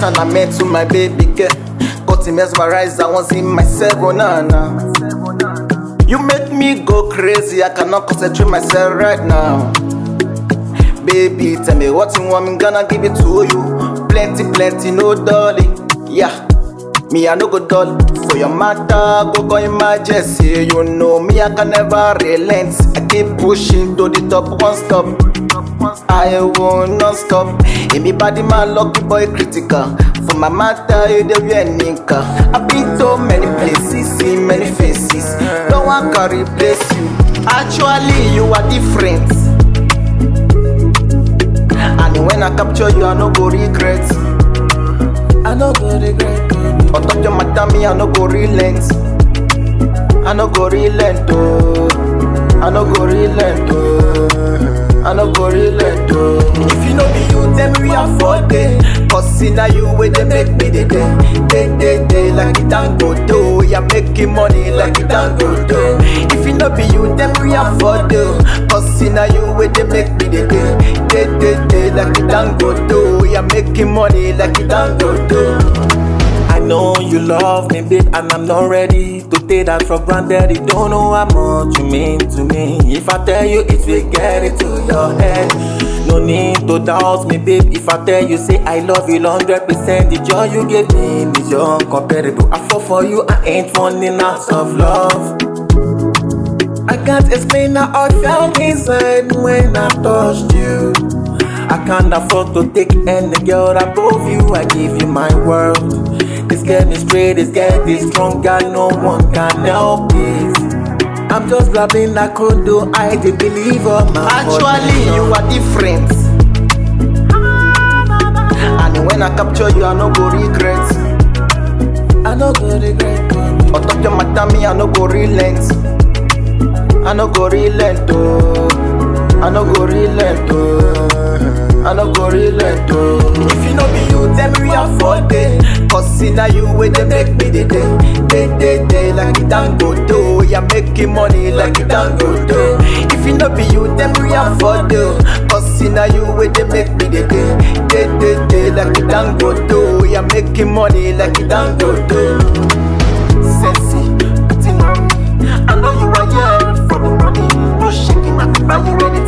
pattern I meant to my baby girl. Got him mesmerized, I want see myself, oh nah nah. You make me go crazy, I cannot concentrate myself right now. Baby, tell me what you want, I'm gonna give it to you. Plenty, plenty, no dolly, yeah. Me, I no go dull for your matter, go call emergency. You know me, I can never relent. I keep pushing to the top, one stop. I won't not stop. In me body, my lucky boy critical. For my matter, you the real nigga. I've been to many places, seen many faces. No one can replace you. Actually, you are different. And when I capture you, I no go regret. I no go regret. On top your matter, me, I no go relent. I no go relent, oh. I no go relent, oh. I no go relent, oh. If you know me, you tell me we are for day. Cause in a you way they make me the day, like it and go do. Yeah, making money like it and go do. If you know me, you tell me we are for day. Cause in a you way they make me the day, like it and go do. Yeah, making money like it and go do. I know you love me, babe, and I'm not ready to take that for granted. You don't know how much you mean to me. If I tell you, it will get into your head. No need to doubt me, babe. If I tell you, say I love you 100%. The joy you give me is uncomparable. I fall for you, I ain't running out of love. I can't explain how I felt inside when I touched you. I can't afford to take any girl above you. I give you my world. This get me straight, this get this stronger. No one can help it. I'm just grabbing that condo. I did believe on my Actually, you are different. And when I capture you, I no go regret. I no go regret. On top your matter, me, I no go relent. I no go relent, oh. I no go relent, oh. I no go relent, oh. If you know me, you tell me we are for day. Cause in a you way they make me the day, like it and go do. Yeah, making money like it and go do. If you know me, you tell me we are for day. Cause in a you way they make me the day, like it and go do. Yeah, making money like it and go do. Sexy, putting on me. I know you are here for the money. No shaking, I can buy you anything.